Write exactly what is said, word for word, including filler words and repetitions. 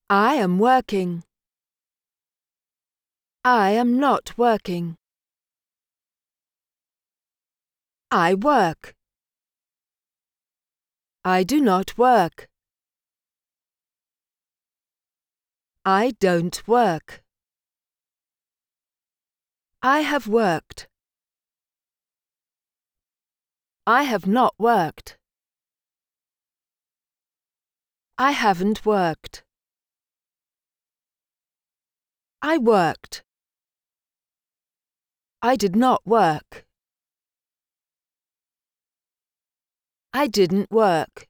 I am working. I am not working. I work. I do not work. I don't work. I have worked. I have not worked. I haven't worked. I worked. I did not work. I didn't work.